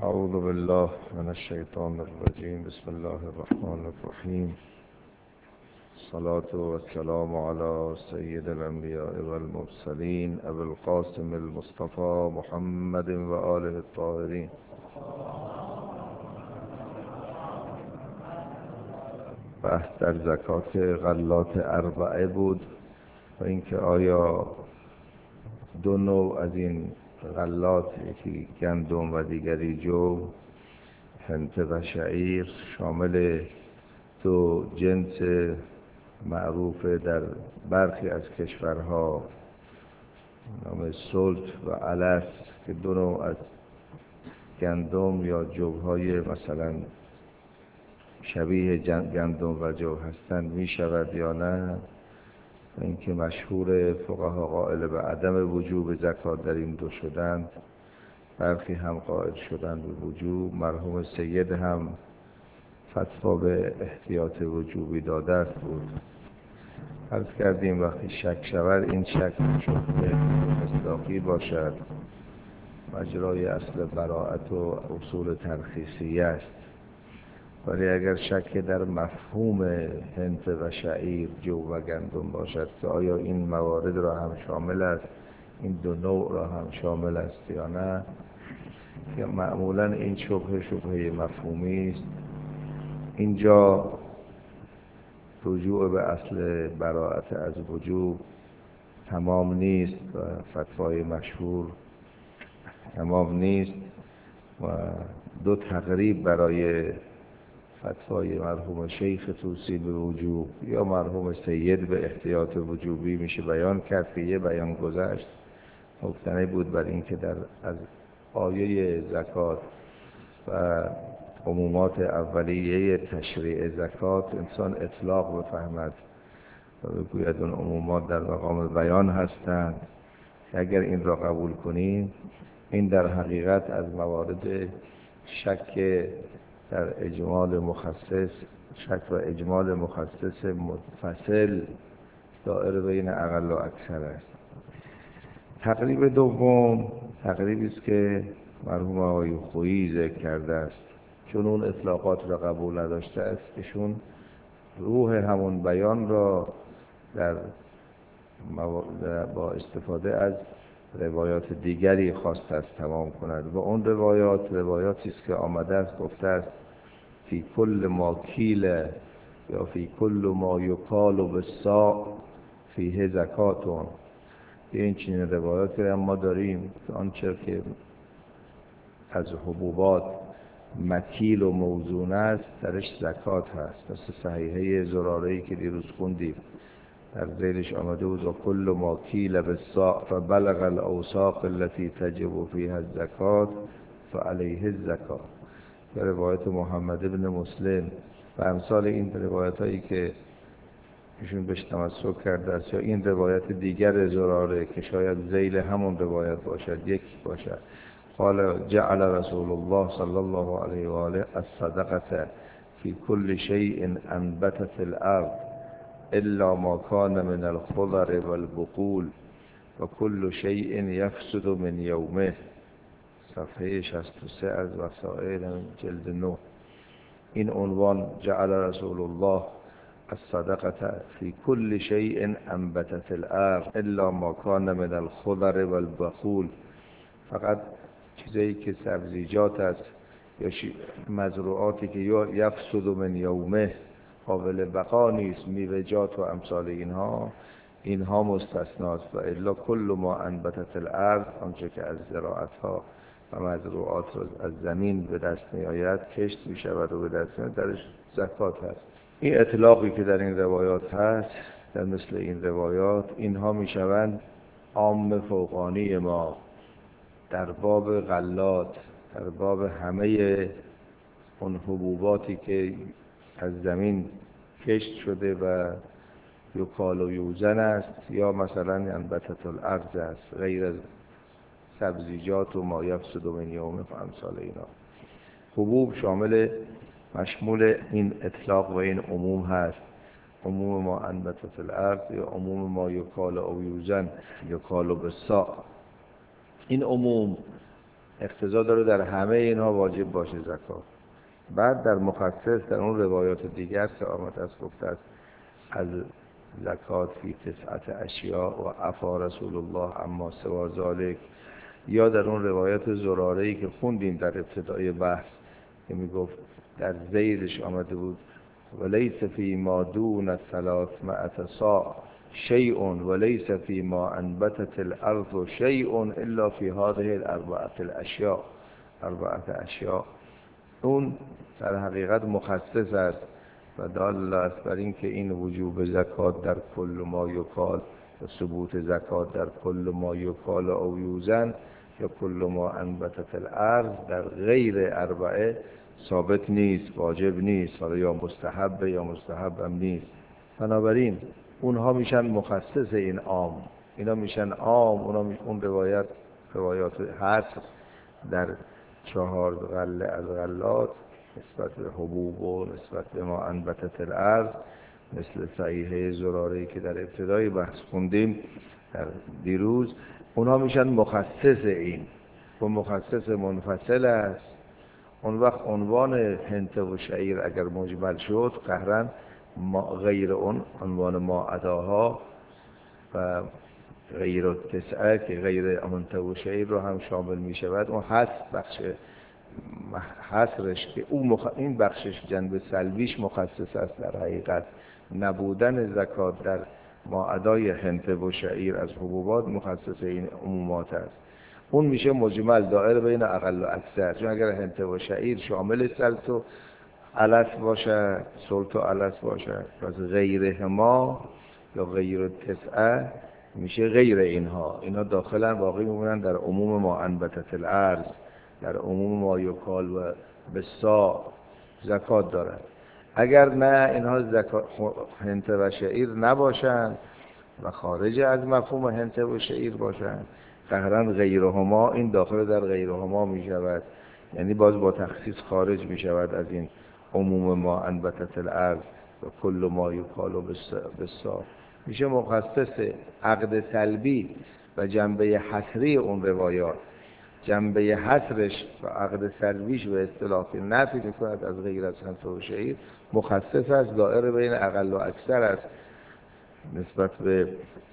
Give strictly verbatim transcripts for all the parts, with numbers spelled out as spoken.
اعوذ بالله من الشیطان الرجیم. بسم الله الرحمن الرحیم. الصلاة والسلام على سید الانبیاء والمرسلین ابی القاسم المصطفى محمد و آله الطاهرین. بحث در زکات غلات اربعه بود و اینکه آیا دو نوع از این غلات، یکی گندم و دیگری جو، حنطه و شعیر، شامل دو جنس معروف در برخی از کشورها نام سلط و علف که دو نوع از گندم یا جوهای مثلا شبیه گندم و جو هستند می شود یا نه؟ اینکه مشهور فقها قائل به عدم وجوب زکات در این دو شدند، برخی هم قائل شدند به وجوب. مرحوم سید هم فتوا به احتیاط وجوبی داده است بود. عرض کردیم وقتی شک شود این شک شبهه مصداقی باشد، مجرای اصل براءت و اصول ترخیصی است. ولی اگر شک در مفهوم حنطه و شعیر، جو و گندم باشد که آیا این موارد را هم شامل است، این دو نوع را هم شامل است یا نه، یا معمولا این شبهه شبهه مفهومی است، اینجا رجوع به اصل براءت از وجوب تمام نیست و فتوای مشهور تمام نیست و دو تقریب برای فتوای مرحوم شیخ طوسی به وجوب یا مرحوم سید به احتیاط وجوبی میشه بیان کرد که یه بیان گذشت مبتنی بود بر اینکه در از آیه زکات و عمومات اولیه تشریع زکات انسان اطلاق بفهمد و بگوید اون عمومات در مقام بیان هستند که اگر این را قبول کنیم این در حقیقت از موارد شک در اجمال مخصص، شک و اجمال مخصص متصل دائره بین اقل و اکثر است. تقریب دوم تقریبی است که مرحوم آقای خویی ذکر کرده است، چون اون اطلاقات را قبول نداشته است، ایشون روح همون بیان را در با استفاده از روایات دیگری خواسته است تمام کند و اون روایات روایاتی است که آمده است گفته است فی کل ما کیل یا فی کل ما یکال بالصاع فیه زکاتون. این چنین روایاتی را ما داریم که آنچه که از حبوبات مکیل و موزون است درش زکات هست، مثل صحیحه زراره‌ای که دیروز خوندیم در ذیلش آمده بود و کل ما کیل بالصاع فبلغ الاوساق التي تجب فيها الزکات فعليه الزکات. یا روایت محمد ابن مسلم و امثال این روایت هایی که ایشون بهش تمسک کرده است، یا این روایت دیگر زراره که شاید ذیل همون روایت باشد، یک باشد. قال جعل رسول الله صلی الله علیه و آله الصدقه فی کل شیء انبتت الارض الا ما کان من الخضر والبقول و کل شیء یفسد من یومه. صفحه شصت و سه از وسائل جلد نه. این عنوان جعل رسول الله الصدقه فی کل شیء انبتت الارض الا ما کان من الخضر والبقول، فقط چیزایی که سبزیجات است یا مزروعاتی که یفسد من یومه قابل بقا نیست، میوه‌جات و امثال اینها اینها مستثناست. و الا کل ما انبتت الارض، آنچه که از زراعت ها و مزروعات از زمین به دست می آید، کشت می شود و به دست می آید، درش زکات هست. این اطلاقی که در این روایات هست، در مثل این روایات، اینها می شوند عام فوقانی ما در باب غلات، در باب همه اون حبوباتی که از زمین کشت شده و یکال و یوزن است یا مثلا انبتت الارض است، غیر از سبزیجات و ما یفسد من یومه و امثال اینا. حبوب شامل مشمول این اطلاق و این عموم هست، عموم ما انبتت الارض یا عموم ما یکال و یوزن یکال بالصاع. این عموم اقتضا داره در همه اینها واجب باشه زکات. بعد در مخصص در اون روایات دیگر که آمده است گفته است از زکات فی تسعت اشیاء و عفا رسول الله اما سوا ذالک، یا در اون روایات زراره‌ای که خوندیم در ابتدای بحث که میگفت در زیرش آمده بود ولیس فی ما دون ثلاثمائة صاع شیء ولیس فی ما انبتت الارض شیء الا فی هذه الاربعه الاشیاء. اربعه اشیاء اون در حقیقت مخصص است و دال است بر این که این وجوب زکات در کل ما یکال و ثبوت زکات در کل ما یکال او یوزن یا کل ما انبتت الارض در غیر اربعه ثابت نیست، واجب نیست، حالا یا مستحب یا مستحب هم نیست. بنابراین اونها میشن مخصص این عام، اینا میشن عام. اونا میشن اون روایت روایات حصر در چهار غله از غلات نسبت به حبوب و نسبت به ما انبتت الارض، مثل صحیحه زراره‌ای که در ابتدای بحث خوندیم در دیروز، اونها میشن مخصص این و مخصص منفصل است. اون وقت عنوان هنته و شعیر اگر مجمل شد قهرن ما غیر اون عنوان ما اداها و غیر تسعه که غیر هنته و شعیر رو هم شامل می شود. اون حس بخش حصرش که اون مخ... این بخشش جنب سلبیش مخصص است. در حقیقت نبودن زکات در ما ادای هنته و شعیر از حبوبات مخصص این عمومات است. اون میشه مجمل دائره بین اقل و اکثر، چون اگر هنته و شعیر شامل سلت و علس باشه، سلت و علس باشه، پس غیر ما یا غیر تسعه میشه غیر اینها. اینها داخلا باقی میمونن در عموم ما انبتت الارض، در عموم ما یکال و بسا زکات دارن. اگر نه اینها زکات هنته و شعیر نباشن و خارج از مفهوم هنته و شعیر باشن، قهرن غیرهما این داخل در غیرهما می شود، یعنی باز با تخصیص خارج می شود از این عموم ما انبتت الارض و کل ما یکال و بسا، میشه مخصص عقد سلبی و جنبه حصری اون روایات. جنبه حصرش و عقد سلبیش به اصطلاح که نفی میکند از غیر از هنته و شعیر مخصص است، دائره بین اقل و اکثر است نسبت به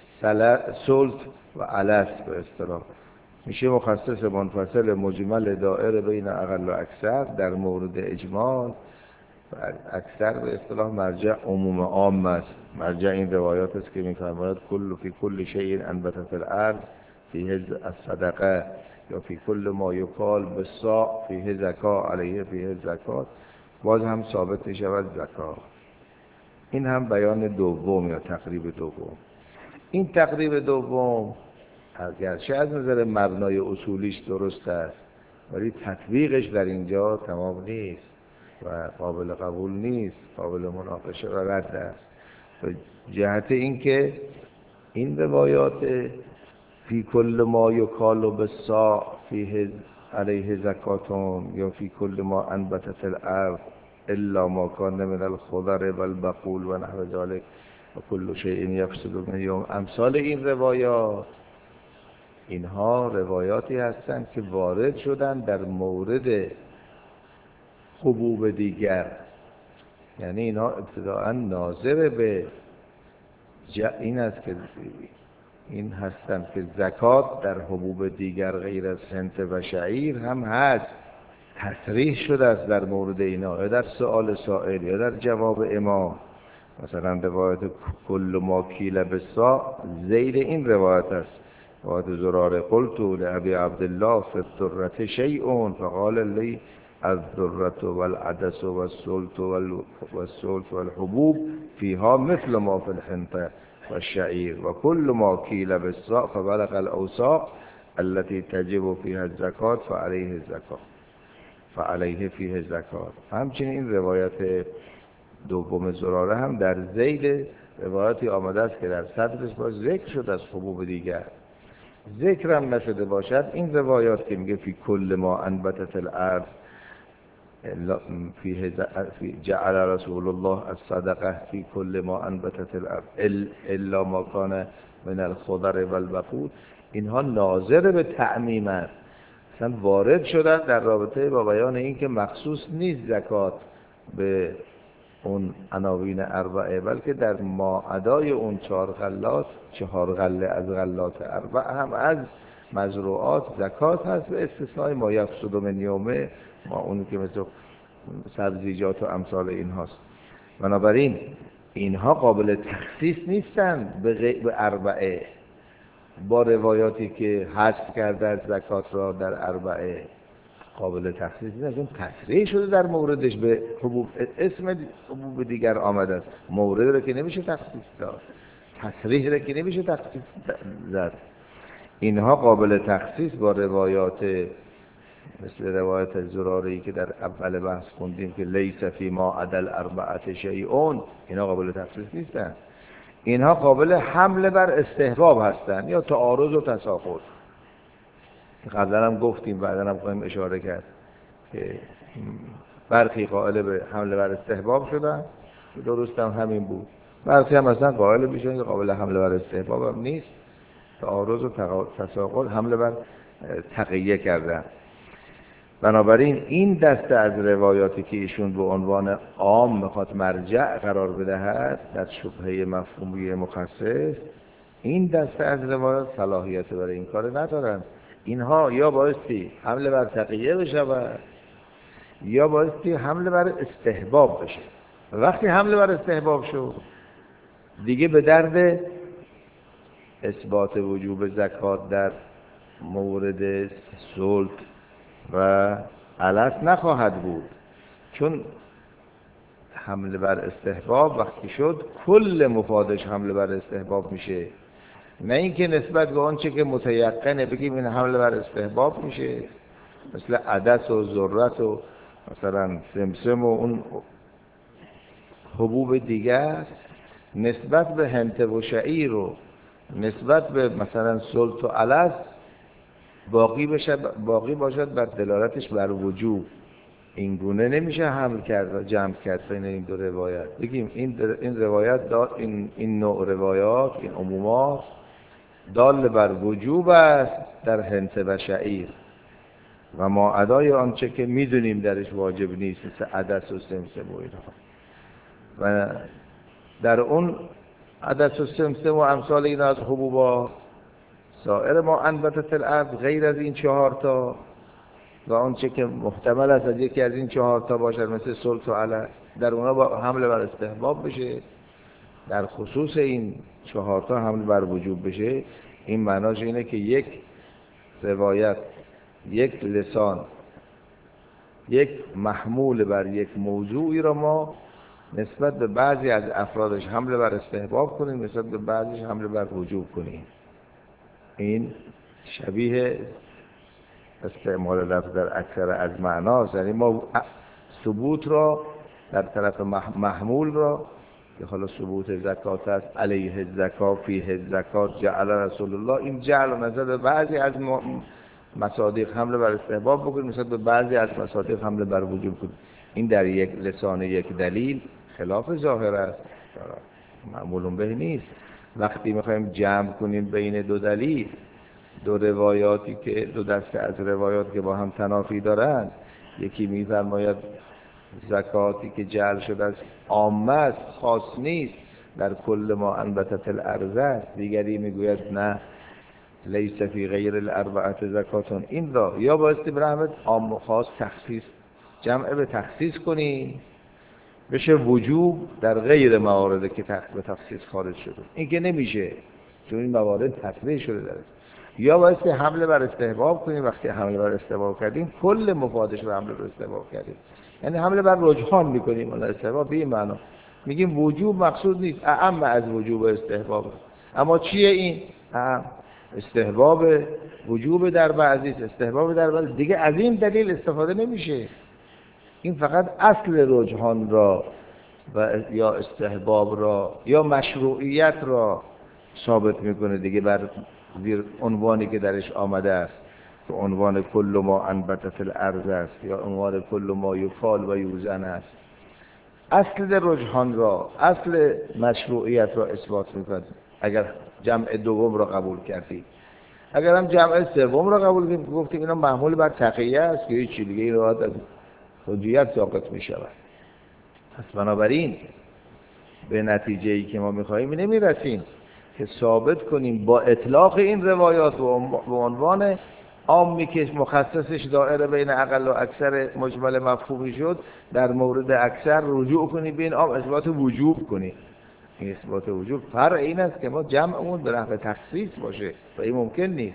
سلت و علس به اصطلاح. میشه مخصص منفصل مجمل دائره بین اقل و اکثر در مورد اجمال و اکثر به اصطلاح مرجع عموم عام است. مرجع این روایات است که میفرماید کل فی کل شیء انبتت الارض فیه الصدقه یا فی کل ما یکال بالصاع فیه زکات علیه فیه زکات، باز هم ثابت می شود زکات. این هم بیان دوم یا تقریب دوم. این تقریب دوم اگرچه از نظر مبنای اصولیش درست است ولی تطبیقش در اینجا تمام نیست و قابل قبول نیست، قابل مناقشه و رد است. به جهت اینکه این روایات فی کل ما یکال بالصاع فیه علیه زکاتون یا فی کل ما انبتت الارض الا ما کان من الخضر والبقول و نحو ذلک و کل شیء یفصل من یوم، امثال این روایات، اینها روایاتی هستند که وارد شدن در مورد حبوب دیگر، یعنی اینها ابتداءً ناظر به این است که این هستند که زکات در حبوب دیگر غیر از هنته و شعیر هم هست، تصریح شده است در مورد اینا، یا در سؤال سائل یا در جواب امام. مثلا روایت کل ما کیل بالصاع ذیل این روایت است، روایت زراره قلت لابی عبدالله فی الذرة شیء فقال لی الذرة والعدس والسلط والسلط والحبوب فیها مثل ما فی الحنطه والشعير وكل ما كيل بالصاع فبلغ الأوساق التي تجب فيها الزكاة فعليه الزكاة فعليه فيه الزكاة. همچنین این روایت دوم زراره هم در ذیل روایتی آمده است که در صدرش باز ذکر شد از حبوب دیگر. ذکر هم نشده باشد این روایات که میگه فی کل ما انبتت الارض فیه جعل رسول الله الصدقه فی کل ما انبتت الارض الا ما کان من الخضر والبقول، اینها ناظر به تعمیمند اصلا وارد شدن در رابطه با بیان این که مخصوص نیست زکات به اون عناوین اربعه، بلکه در ماعدای اون چهار غلات، چهار غله از غلات اربعه هم از مزروعات زکات هست، به استثنای ما یفسد من یومه، ما اونی که مثل سبزیجات و امثال این هاست. بنابراین اینها قابل تخصیص نیستن به, غی... به اربعه با روایاتی که حذف کرده از زکات را در اربعه قابل تخصیص نیست، چون تصریح شده در موردش به حبوب، اسم حبوب دیگر آمده است، مورد را که نمیشه تخصیص داد، تصریح را که نمیشه تخصیص داد. اینها قابل تخصیص با روایات مثل روایت زراره‌ای که در اول بحث خوندیم که لیس فی ما عدل اربعه شیئون، اینا قابل تخصیص نیستن. اینها قابل حمل بر استحباب هستند یا تعارض و تساقط. قبلا هم گفتیم، بعدا هم خواهیم اشاره کرد که برخی قائل به حمل بر استحباب شدن، درست هم همین بود. برخی هم اصلا قائل بشن که قابل حمل بر استحباب هم نیست، تعارض و تساقط حمل بر تقیه کردن. بنابراین این دسته از روایاتی که ایشون به عنوان عام میخواد مرجع قرار بدهد در شبهه مفهومی مخصص، این دسته از روایات صلاحیت برای این کار ندارن. اینها یا بایستی حمله بر تقیه بشود یا بایستی حمله بر استحباب بشه. وقتی حمله بر استحباب شد دیگه به درد اثبات وجوب زکات در مورد سلط و علف نخواهد بود، چون حمله بر استحباب وقتی شد کل مفادش حمله بر استحباب میشه، نه اینکه نسبت به آنچه که متیقنه بگیم این حمله بر استحباب میشه، مثل عدس و ذرت و مثلا سمسم و اون حبوب دیگر، نسبت به هنته و شعیر و نسبت به مثلا سلط و علف باقی باشد باقی باشد بر دلالتش بر وجوب. این گونه نمیشه حمل کرد و جمع کرد بین این دو روایت. بگیم این این روایت داد این این نوع روایات، این عمومات دال بر وجوب است در هنته و شعیر و ما ادای آنچه که میدونیم درش واجب نیست، مثل عدس و سمسم و اینا. و در اون عدس و سمسم و امثال اینا از حبوبات، سایر ما انبتت الارض غیر از این چهار تا و آنچه که محتمل است از یکی از این چهار تا باشد مثل سلط و علف، در اونا با حمله بر استحباب بشه، در خصوص این چهار تا حمله بر وجوب بشه. این معناش اینه که یک روایت، یک لسان، یک محمول بر یک موضوعی را ما نسبت به بعضی از افرادش حمله بر استحباب کنیم، نسبت به بعضیش حمله بر وجوب کنیم. این شبیه استعمال لفظ در اکثر از معناست. یعنی ما ثبوت را در طرف محمول را که حالا ثبوت زکات است، علیه زکات، فیه زکات، جعل رسول الله، این جعل و نظر به بعضی از مصادیق حمله بر استحباب بکنیم، مثلا به بعضی از مصادیق حمله بر وجوب کنیم. این در یک لسان یک دلیل خلاف ظاهر است، معمول به نیست. وقتی میخوایم جمع کنیم بین دو دلیل، دو روایاتی که دو دسته از روایات که با هم تنافی دارند، یکی میفرماید زکاتی که جعل شده است عامه است، خاص نیست، در کل ما انبتت الارض است، دیگری میگوید نه لیس فی غیر الاربعه زکاتون. این را یا بایستی برحمت عام و خاص تخصیص جمع به تخصیص کنی بشه وجوب در غیر مواردی که به تخصیص خارج شده. این که نمیشه چون این موارد تصریح شده داره. یا بایستی حمله بر استحباب کنیم، وقتی حمله بر استحباب کردیم کل مفادش رو حمله بر استحباب کردیم، یعنی حمله بر رجحان میکنیم. اون استحباب به این معنا میگیم وجوب مقصود نیست، اعم از وجوب استحباب. اما چیه این؟ اعم استحباب وجوب در بعضی، استحباب در بعضی دیگه از این دلیل استفاده نمیشه. این فقط اصل رجحان را و یا استحباب را یا مشروعیت را ثابت میکنه دیگه، بر زیر عنوانی که درش آمده است که عنوان کل ما انبتت الارض است یا عنوان کل ما یفال و یوزن است. اصل رجحان را، اصل مشروعیت را اثبات میکنه اگر جمع دوم را قبول کردی. اگر هم جمع سوم را قبول کنیم گفتیم اینا محمول بر تقیه است که هیچ دیگه این روایت از حجیت ساقط می شود. پس بنابراین به نتیجه‌ای که ما می‌خواهیم نمی‌رسیم که ثابت کنیم با اطلاق این روایات و به عنوان عامی که مخصصش دائره بین اقل و اکثر مجمل مفهومی شد در مورد اکثر رجوع کنیم به این عام اثبات وجوب کنیم. این اثبات وجوب فرع این است که ما جمعمون به نحو تخصیص باشه و این ممکن نیست.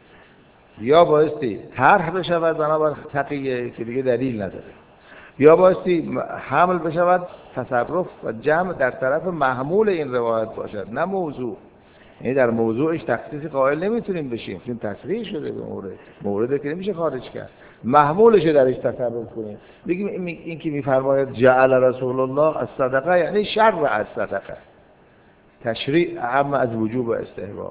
یا بایستی طرح بشود بنابر تقیه که دیگه دلیل نداره، یا بایستی حمل بشود تصرف و جمع در طرف محمول این روایت باشد نه موضوع. یعنی در موضوعش تخصیصی قائل نمیتونیم بشیم، چون تصریح شده به مورد مورد که نمیشه خارج کرد، محمولش درش تصرف کنیم بگیم این که میفرماید جعل رسول الله از صدقه یعنی شرع از صدقه، تشریع اعم از وجوب و استحباب.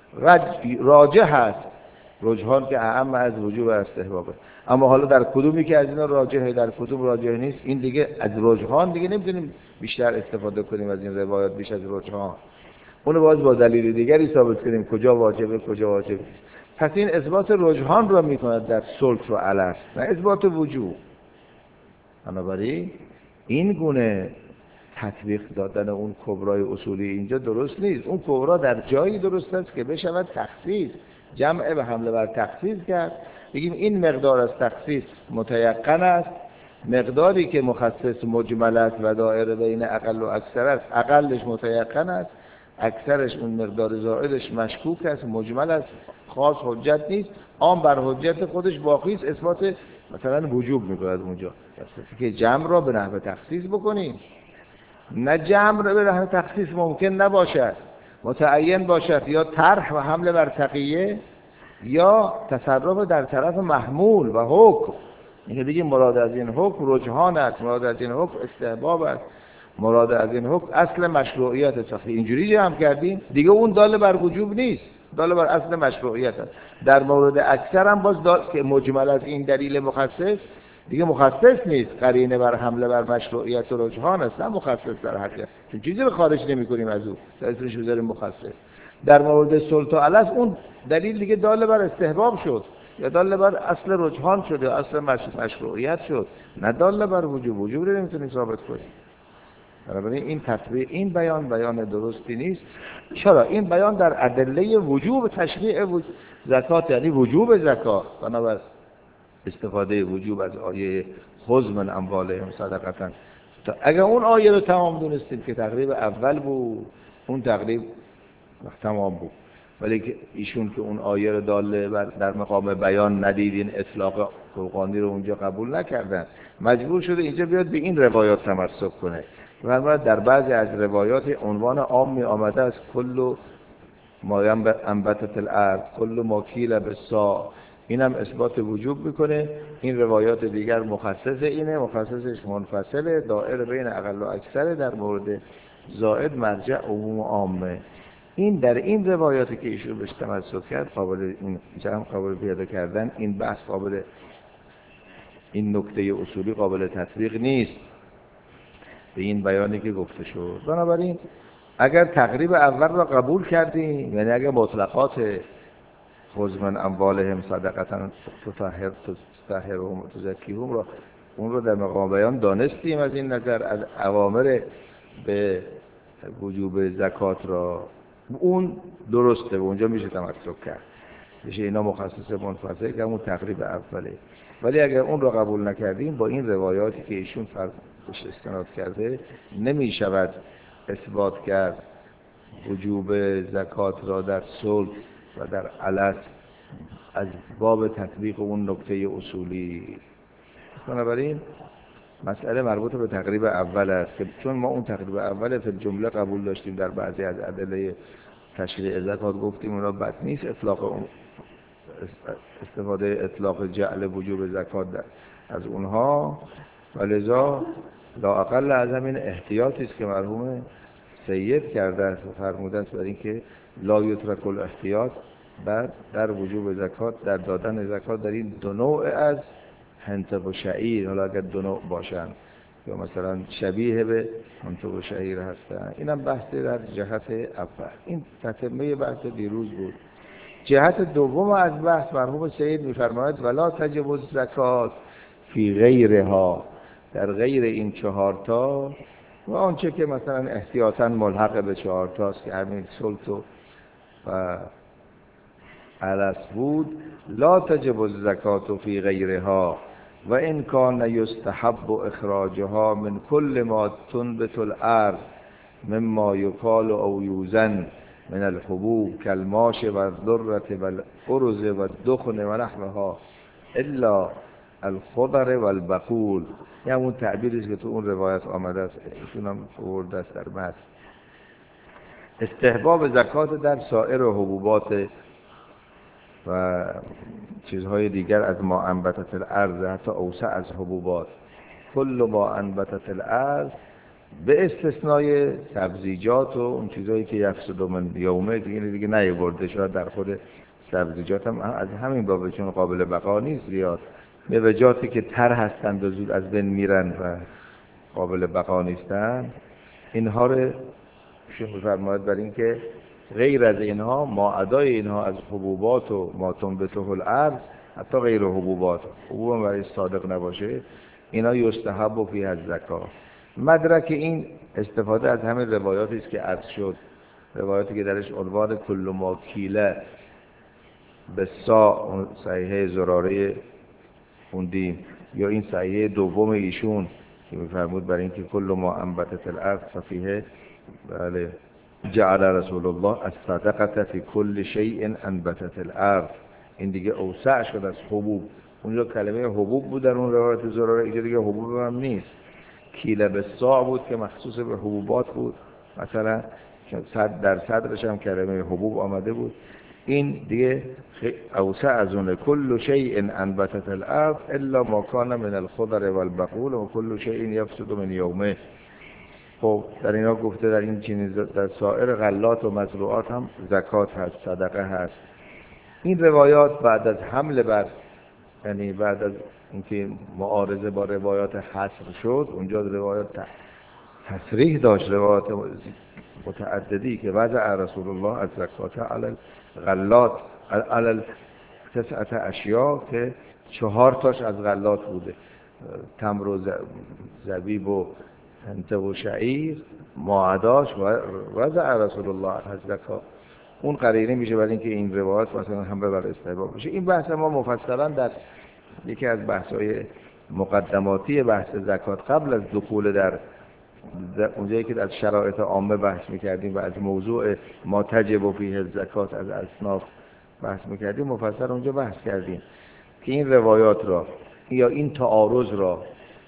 راجح هست رجحان که اعم از وجوب و استحبابه، اما حالا در کدومی که از اینا راجحه در کدوم راجح نیست، این دیگه از رجحان دیگه نمیتونیم بیشتر استفاده کنیم از این روایات بیش از رجحان. اونو باز با دلیل دیگری ثابت کنیم کجا واجبه کجا واجب نیست. پس این اثبات رجحان رو میکند در سلط و علف، نه اثبات وجوب. بنابراین این گونه تطبیق دادن اون کبرای اصولی اینجا درست نیست. اون کبرا در جایی درست است که بشود تخصیص، جمع به حمله بر تخصیص کرد، بگیم این مقدار از تخصیص متیقن است، مقداری که مخصص مجمل است و دائره بین اقل و اکثر است اقلش متیقن است، اکثرش اون مقدار زائدش مشکوک است، مجمل است، خاص حجت نیست، عام بر حجت خودش باقی است، اثبات مثلا وجوب می‌کند اونجا. پس که جمع را به نحو تخصیص بکنیم، نه جمع را به نحو تخصیص ممکن نباشد، متعین باشد یا طرح و حمله بر تقیه یا تصرف در طرف محمول و حکم. اینکه بگیم مراد از این حکم رجحان است، مراد از این حکم استحباب است، مراد از این حکم اصل مشروعیت است. اینجوری جمع کردیم دیگه اون دال بر وجوب نیست، دال بر اصل مشروعیت است. در مورد اکثر هم باز دال که مجمل از این دلیل مخصص دیگه مخصص نیست، قرینه بر حمله بر مشروعیت و رجحان است، نه مخصص در حقیقت، چون چیزی رو خارج نمی کنیم از او تا اسمش بذاریم مخصص. در مورد سلط و علف اون دلیل دیگه دال بر استحباب شد یا دال بر اصل رجحان شد یا اصل مشروعیت شد، نه دال بر وجوب. وجوب رو نمیتونیم ثابت کنیم. بنابراین این تطبیق این بیان بیان درستی نیست. چرا؟ این بیان در ادله وجوب تشریع وجوب زکات یعنی وجوب زکات، بنابر استفاده وجوب از آیه خذ من اموالهم صدقه. اگر اون آیه رو تمام دونستیم که تقریب اول بود، اون تقریب تمام بود، ولی که ایشون که اون آیه رو داله در مقام بیان ندیدین، اطلاق فرقانی رو اونجا قبول نکردن، مجبور شده اینجا بیاد به این روایات تمسک کنه. و در بعضی از روایات عنوان عامی آمده است کل ما انبتت الارض کل ما کیل بالصاع، اینم اثبات وجوب میکنه. این روایات دیگر مخصص اینه، مخصصش منفصله، دائره بین اقل و اکثر، در مورد زائد مرجع عموم و عامه. این در این روایاتی که ایشون بهش تمسک کرد قابل این جمع قابل پیدا کردن، این بحث قابل، این نکته اصولی قابل تطبیق نیست به این بیانی که گفته شد. بنابراین اگر تقریب اول را قبول کردیم، یعنی اگر مطلقات خذ من اموالهم صدقه تطهر تطهرهم تزکیهم را اون رو در مقام بیان دانستیم، از این نظر از اوامر به وجوب زکات را اون درسته، به اونجا میشه تمسک کرد، میشه اینا مخصص منفصل که همون تقریب اوله. ولی اگر اون رو قبول نکردیم با این روایاتی که ایشون فرضش استناد کرده نمی شود اثبات کرد وجوب زکات را در صلح و در علف از باب تطبیق اون نکته اصولی. بنابراین مسئله مربوط به تقریب اول است که چون ما اون تقریب اول فی الجمله قبول داشتیم، در بعضی از ادله تشریع زکات گفتیم اونا بد نیست اطلاق اون استفاده اطلاق جعل وجوب زکات از اونها، ولذا لا اقل از همین احتیاطی است که مرحوم سید کرده است و فرموده است برای اینکه لا یترک الاحتیاط در در وجوب زکات، در دادن زکات در این دو نوع از حنطه و شعیر، حالا اگر دو نوع باشن یا مثلا شبیه به حنطه و شعیر هستن، اینم بحث در جهت اول. این تتمه بحث دیروز بود جهت دوم از بحث مرحوم سید می‌فرماید ولا تجب الزکات فی غیرها، در غیر این چهارتا و آنچه که مثلا احتیاطاً ملحق به چهارتاست که همین سلط و علس بود، لا تجب الزکات فی غیرها و ان کان یستحب اخراجها من کل ما تنبت الارض مما یکال او یوزن من الحبوب کالماش و الذره و الارز و الدخن و نحوها الا الخضر و البقول. یه همون تعبیری که تو اون روایت آمده است، ایشون هم آورده است در متن. استحباب زکات در سایر حبوبات و چیزهای دیگر از ما انبتت الارض، حتی اوسع از حبوبات، کل ما انبتت الارض به استثنای سبزیجات و اون چیزهایی که یفسد من یومه دیگه دیگه نیاورده شاید در خود سبزیجات هم از همین باب چون قابل بقا نیست زیاد، میوه‌جاتی که تر هستند و زود از بین میرن و قابل بقا نیستن، اینها رو شون می‌فرماید برای اینکه غیر از اینها ما عدای اینها از حبوبات و ما تنبته الارض، حتی غیر حبوبات، حبوب هم برای صادق نباشه، اینا یستحب و فیه الزکات. مدرک این استفاده از همین روایاتی است که عرض شد، روایاتی که درش عنوان کل ما کیله به سا صحیحه زراره خوندیم، یا این صحیحه دوم ایشون که می‌فرمود برای اینکه کل ما انبتت الارض ففیه بله جعل رسول الله الصدقه فی کل شیء انبتت الارض. این دیگه اوسع شد از حبوب. اونجا کلمه حبوب بود در اون روایت زراره، اینجا دیگه حبوب هم نیست، کیله به سا بود که مخصوص به حبوبات بود، مثلا صد در صدرش هم کلمه حبوب آمده بود. این دیگه اوسع از اون کل شیء انبتت الارض الا ما کان من الخضر والبقول و کل شیء یفسد من یومه. خب در اینا گفته در این چیز در سایر غلات و مزروعات هم زکات هست، صدقه هست. این روایات بعد از حمله بر، یعنی بعد از اینکه معارضه با روایات حصر شد، اونجا روایات تصریح داشت، روایات متعددی که وضع رسول الله از زکات علی غلات علی تسعت اشیاء که چهار تاش از غلات بوده، تمر و زبیب و حنطه و شعیر معداش و وضع رسول الله از زکات. اون قرینه میشه برای اینکه این روایات مثلا هم بر استحباب بشه. این بحث ما مفصلا در یکی از بحث‌های مقدماتی بحث زکات قبل از دخول در اونجایی که از شرایط عامه بحث میکردیم و از موضوع ما تجب فیه الزکات از اصناف بحث میکردیم، مفصل اونجا بحث کردیم که این روایات را یا این تعارض را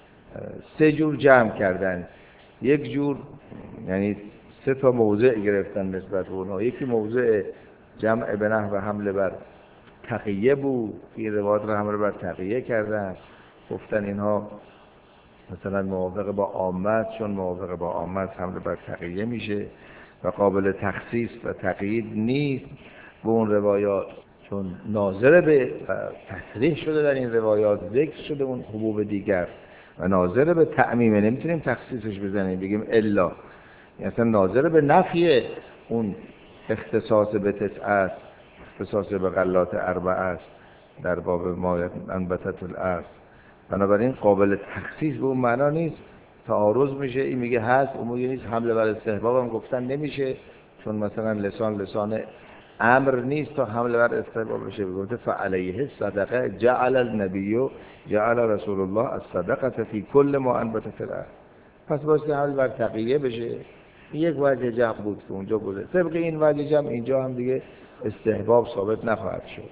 سه جور جمع کردن. یک جور یعنی سه تا موضع گرفتن نسبت به اونها. یکی موضع جمع به نحو حمله بر تقیه بود، این روایات را حمله بر تقیه کردن، گفتن اینها مثلا موافق با عامت، چون موافق با عامت حمله بر تقیه میشه و قابل تخصیص و تقیید نیست به اون روایات، چون ناظر به تصریح شده در این روایات، ذکر شده اون حبوب دیگر و ناظر به تعمیمه، نمیتونیم تخصیصش بزنیم بگیم الا، یعنی اصلا ناظر به نفی اون اختصاص به تسعه است، اختصاص به غلات اربعه است در باب ما انبتت الارض. بنابراین قابل تخصیص به اون معنا نیست، تعارض میشه، این میگه هست اون میگه نیست. حمله بر استحباب هم گفتن نمیشه چون مثلا لسان لسان امر نیست تا حمله بر استحباب بشه. گفته فعلیه صدقه جعل النبی جعل رسول الله الصدقه فی کل ما انبتت الارض، پس باید که حمله بر تقیه بشه. یک وجه جمع بود که اونجا بوده، طبق این وجه جمع اینجا هم دیگه استحباب ثابت نخواهد شد.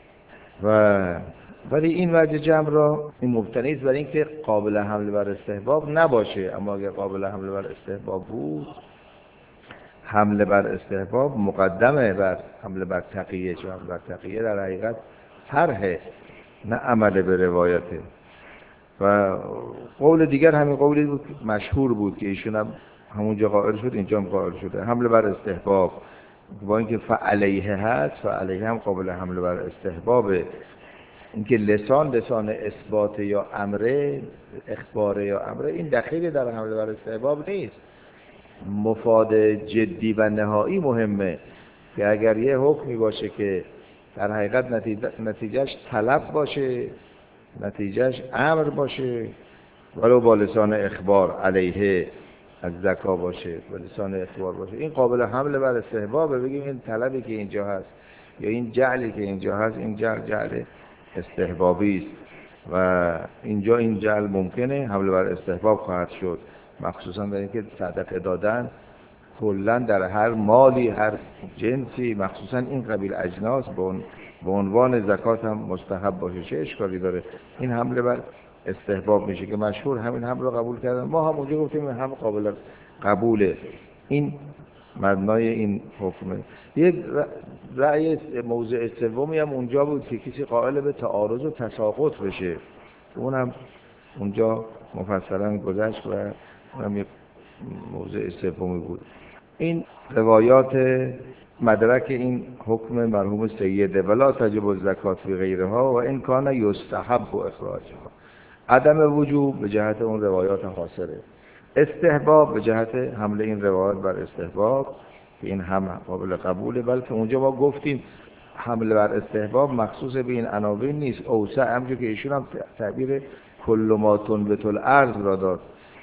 و ولی این وجه جمع را این مبتنی است برای اینکه قابل حمل بر استحباب نباشه، اما اگر قابل حمل بر استحباب بود، حمل بر استحباب مقدمه بر حمل بر تقیه، چون حمل بر تقیه در حقیقت طرحه نه عمل به روایته. و قول دیگر همین قولی بود مشهور بود که ایشون هم همونجا قائل شد، اینجا هم قائل شده، حمل بر استحباب با اینکه فعلیه هست، فعلیه هم قابل حمل بر استحبابه. اینکه لسان لسان اثبات یا امره، اخبار یا امره، این دخیلی در حمل بر استحباب نیست. مفاد جدی و نهایی مهمه که اگر یه حکمی باشه که در حقیقت نتیجه نتیجهش طلب باشه، نتیجهش امر باشه، ولو با لسان اخبار علیه از زکا باشه، با لسان اخبار باشه، این قابل حمل بر استحبابه. بگیم این طلبی که اینجا هست یا این جعلی که اینجا هست، این جعل جعل استحبابی است و اینجا این جعل ممکنه حمل بر استحباب خواهد شد، مخصوصا در اینکه صدقه دادن کلا در هر مالی، هر جنسی، مخصوصا این قبیل اجناس به عنوان زکات هم مستحب باشه. چه اشکالی داره؟ این حمله بر استحباب میشه که مشهور همین حمل رو قبول کردن. ما هم اونجا گفتیم این هم قابل قبوله. این مبنای این حکمه. یک رأی موضع سومی هم اونجا بود که کسی قائل به تعارض و تساقط بشه، اونم اونجا مفصلا گذشت و اونم یک موضع سومی بود. این روایات مدرک این حکم مرحوم سیده ولا تجب الزکات فی غیرها و این کان یستحب اخراجها. عدم وجوب به جهت اون روایات حاصله، استحباب به جهت حمله این روایات بر استحباب که این هم قابل قبوله. بلکه اونجا ما گفتیم حمله بر استحباب مخصوص به این عناوین نیست، اوسع، همونجور که ایشون هم تعبیر کل ما تنبت الارض را داد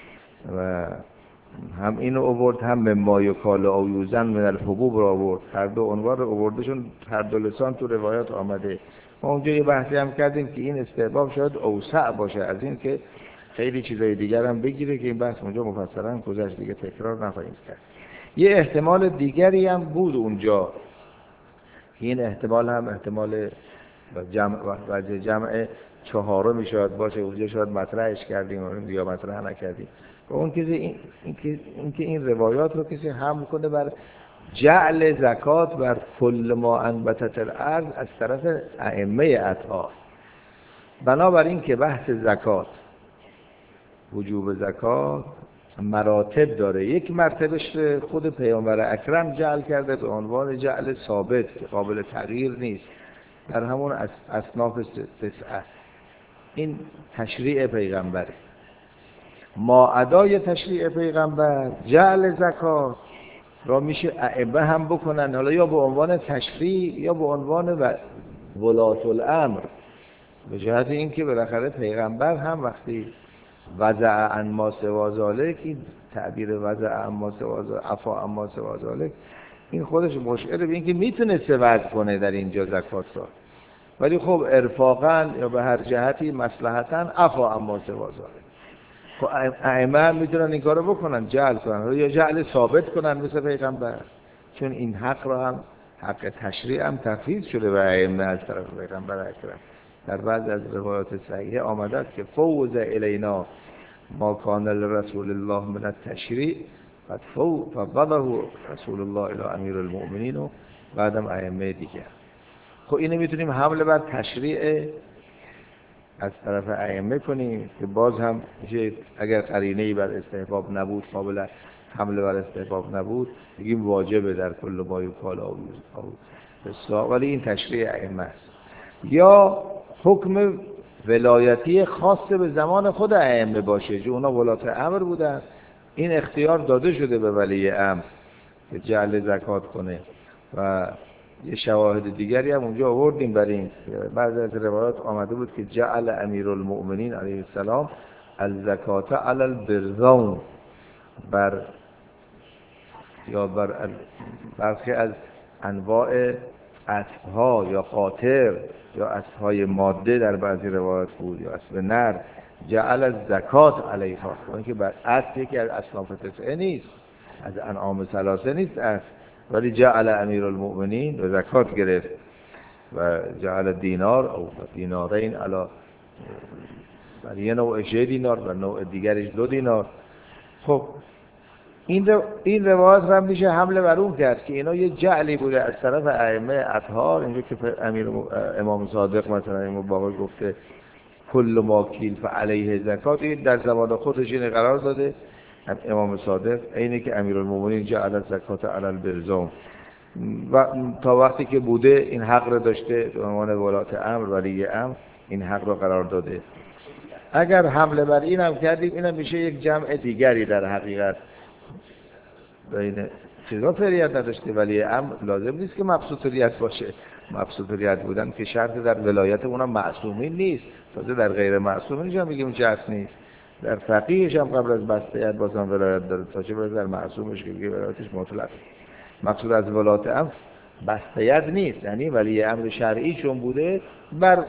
و هم اینو آورد، هم مما یکال او یوزن من الحبوب را آورد. هر دو عنوان رو آوردشون هر دو لسان تو روایات آمده. ما اونجا یه بحثی هم کردیم که این استحباب شاید اوسع باشه از این که خیلی چیزای دیگر هم بگیره که این بحث اونجا مفصلا گذشت، دیگه تکرار نخواهیم کرد. یه احتمال دیگری هم بود اونجا، این احتمال هم احتمال جمع وجه جمع چهارمی شاید باشه، اونجا شاید مطرحش کردیم یا مطرح نکردیم. و اون که این اینکه اینکه این روایات رو کسی حمل کنه بر جعل زکات بر کل ما انبتت الارض از طرف ائمه اطهار. بنابراین که بحث زکات، وجوب زکات مراتب داره. یک مرتبش خود پیامبر اکرم جعل کرده به عنوان جعل ثابت که قابل تغییر نیست، در همون اصناف تسعه. این تشریع پیغمبره. ما ادای تشریع پیغمبر جعل زکات را میشه ائمه هم بکنن، حالا یا به عنوان تشریع یا به عنوان ولات الامر، به جهت اینکه بالاخره پیغمبر هم وقتی وضع عن ما سوا ذالک، این تعبیر وضع عن ما سوا ذالک، عفا عن ما سوا ذالک، این خودش مشعر به اینکه میتونسته وضع کنه در اینجا زکات را، ولی خب ارفاقا یا به هر جهتی مصلحتا عفا عن ما سوا ذالک. خب ائمه هم میتونن این کارو بکنن، جعل کنن یا جعل ثابت کنن مثل پیغمبر، چون این حق را هم، حق تشریع هم تفویض شده به ائمه از طرف پیغمبر اکرم. در بعض از روایات صحیحه آمده است که فوض الینا ما کان لرسول الله من التشریع قد فوضه رسول الله الی امیر المؤمنین و بعدم ائمه دیگر. خب اینو میتونیم حمله بر تشریع از طرف ائمه کنیم که باز هم میشه اگر قرینه‌ای بر استحباب نبود، قابل حمله بر استحباب نبود، بگیم واجبه در کل ما یکال او یوزن، ولی این تشریع ائمه است. یا حکم ولایتی خاص به زمان خود ائمه باشه، چون اونا ولات امر بودن، این اختیار داده شده به ولی امر که جعل زکات کنه. و یه شواهد دیگری هم اونجا آوردیم برای این. بعضی از روایات آمده بود که جعل امیرالمؤمنین علیه السلام الزکات علی البرزون، بر یا بر برخی از انواع اسبها یا قاطر یا اسبهای ماده در بعضی روایات بود، یا اسب نر، جعل الزکات علیها. اینکه بر اسب یکی از اصناف تسعه نیست، از انعام ثلاثه نیست اسب، ولی جعل امیرالمؤمنین و زکات گرفت و جعل دینار او دینارین علی، برای یه نوعش یه دینار و نوع دیگرش دو دینار. خب این رو این روایت رو هم میشه حمله بر اون کرد که اینا یه جعلی بوده از طرف ائمه اطهار. اینجا که امیر امام صادق مثلا امام باقر گفته کل ما کیل فعلیه زکات، این در زمان خودش این قرار داده امام صادق، اینه که امیرالمومنین جعل زکات علی البرزون، و تا وقتی که بوده این حق رو داشته به عنوان ولات امر، ولی امر این حق رو قرار داده. اگر حمله بر این هم کردیم، اینم میشه یک جمع دیگری در حقیقت بین چیزا فریت نداشته، ولی امر لازم نیست که مبسوط ریت باشه، مبسوط ریت بودن که شرط در ولایت اونم معصومین نیست، تازه در غیر معصومینش هم میگیم شرط نیست، در فقیهش هم قبل از بسته‌یت بازم ولایت داره، تا چه برسه در معصومش که دیگه ولایتش مطلق. مقصود از ولایت امر بسته‌یت نیست، یعنی ولی امر شرعی چون بوده بر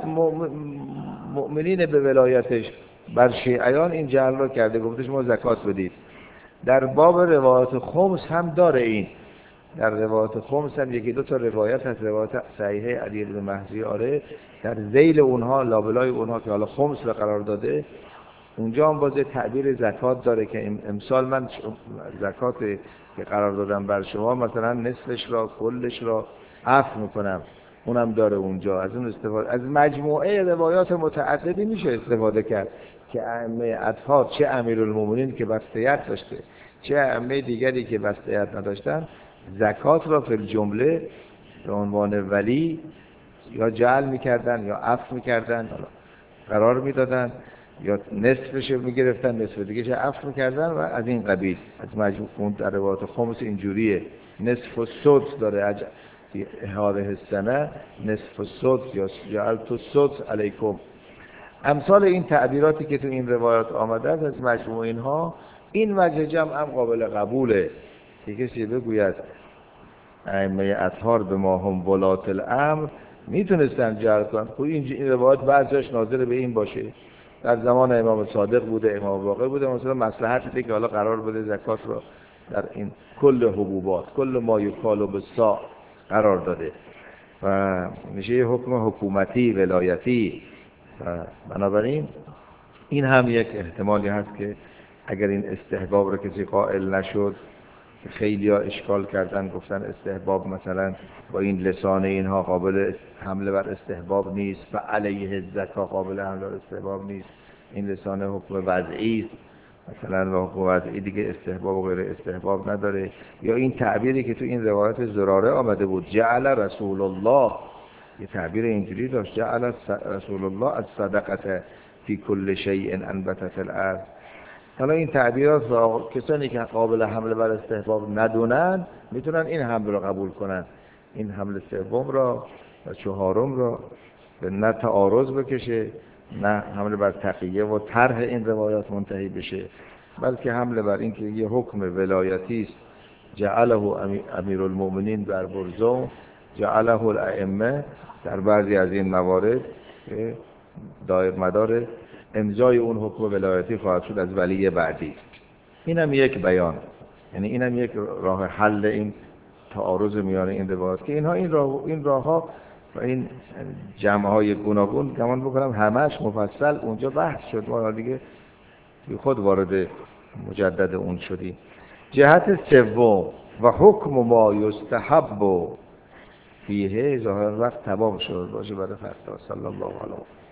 مؤمنین به ولایتش، بر شیعیان این جعل رو کرده، گفتش ما زکات بدید. در باب روایت خمس هم داره این، در روایت خمس هم یکی دو تا روایت هست، روایت صحیحه علی بن مهدی آره، در ذیل اونها لابلای اونها که حالا خمس رو قرار داده، اونجا هم باز تعبیر زکات داره که امسال من زکات که قرار دادم بر شما مثلا نصفش را کلش را عفو میکنم، اونم داره اونجا. از اون استفاده از مجموعه روایات متعددی میشه استفاده کرد که ائمه اطهار، چه امیرالمومنین که بسته‌یت داشته چه ائمه دیگری که بسته‌یت نداشتن، زکات را فی الجمله به عنوان ولی یا جعل میکردن یا عفو میکردن، قرار میدادن، یا نصفش میگرفتن نصف دیگهش عفو میکردن و از این قبیل. از مجموع در روایات خمس اینجوریه، نصف السدس داره اج هذه السنه، نصف السدس یا جعلت السدس علیکم. امثال این تعبیراتی که تو این روایات آمده است از مجموع اینها، این وجه جمع هم قابل قبوله که کسی بگوید ائمه اطهار به ما هم ولات الامر میتونستن جعل کنن. خب این روایات بعضیش ناظر به این باشه در زمان امام صادق بوده، امام باقر بوده، مثلا مصلحت دیگه که حالا قرار بده زکات رو در این کل حبوبات کل ما یکال بالصاع قرار داده و میشه یه حکم حکومتی ولایتی. و بنابراین این هم یک احتمالی هست که اگر این استحباب رو کسی قائل نشد، خیلی ها اشکال کردن گفتن استحباب مثلا با این لسان اینها قابل حمله بر استحباب نیست و علیه الزکا قابل حمله بر استحباب نیست، این لسان حکم وضعی است مثلا و حکم وضعی دیگه استحباب و غیر استحباب نداره. یا این تعبیری که تو این روایت زراره آمده بود جعل رسول الله، یه تعبیر اینجوری داشت جعل رسول الله از صدقه فی کل شیء انبتت الارض. حالا این تعبیرات را کسانی که قابل حمله بر استحباب ندونن میتونن این حمله را قبول کنن، این حمله سوم را و چهارم را به نه تعارض بکشه، نه حمله بر تقیه و طرح این روایات منتهی بشه، بلکه حمله بر این که یه حکم ولایتی است جعله امیرالمومنین بر برزو جعله الائمه در بعضی از این موارد دایر مدار امضای اون حکم ولایتی خواهد شد از ولی بعدی. اینم یک بیان، یعنی اینم یک راه حل این تعارض میان این روایات که اینها این راه این راهها و این جمع‌های گوناگون گمان بکنم همش مفصل اونجا بحث شد، ما دیگه بی خود وارد مجدد اون شدیم. جهت سوم و حکم ما یستحب فیه ظاهر وقت تمام شد باشه برای فردا. صلی الله علیه